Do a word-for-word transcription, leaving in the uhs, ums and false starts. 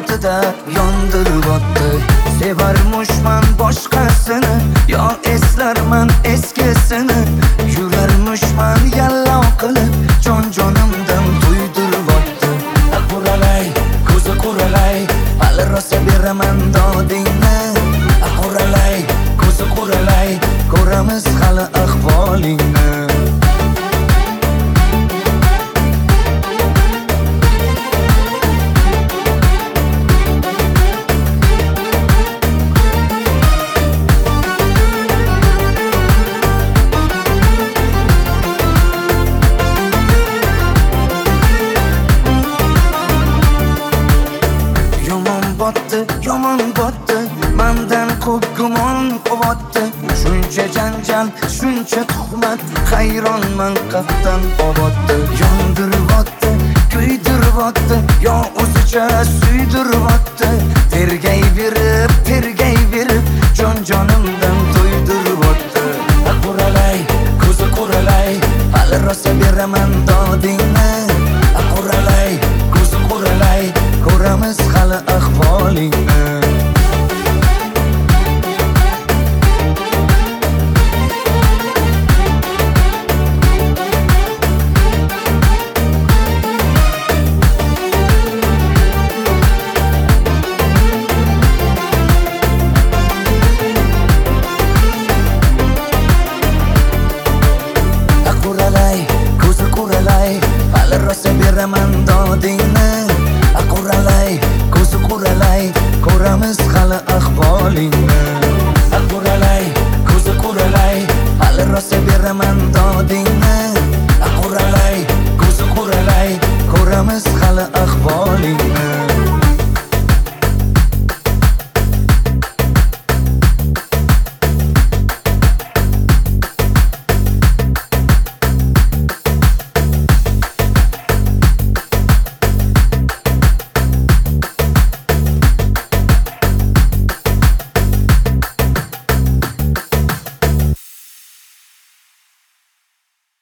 ortida yondiribotdi. Sevarmishman boshqasini, yo eslarman eskisini. Yurarmishman yallo qilib, jon jonimdan to'ydiribotdi. Quralay, ko'zi quralay, hali rosa beraman dodingni. Quralay, ko'zi quralay, ko'ramiz hali ahvolingni. Yomon botdi, mendan ko'p gumon quvotdi. Shuncha janjal, shuncha tuhmat, hayronman qatdan oboddi. Yondiribotdi, kuydiribotdi, yo o'zicha suydiribotdi. Tergay berib, tergay berib, jon jonimdan to'ydiribotdi. Quralay, ko'zi quralay, hali rosa beraman dodingni. Quralay, ko'zi quralay, ko'ramiz hali ahvolingni.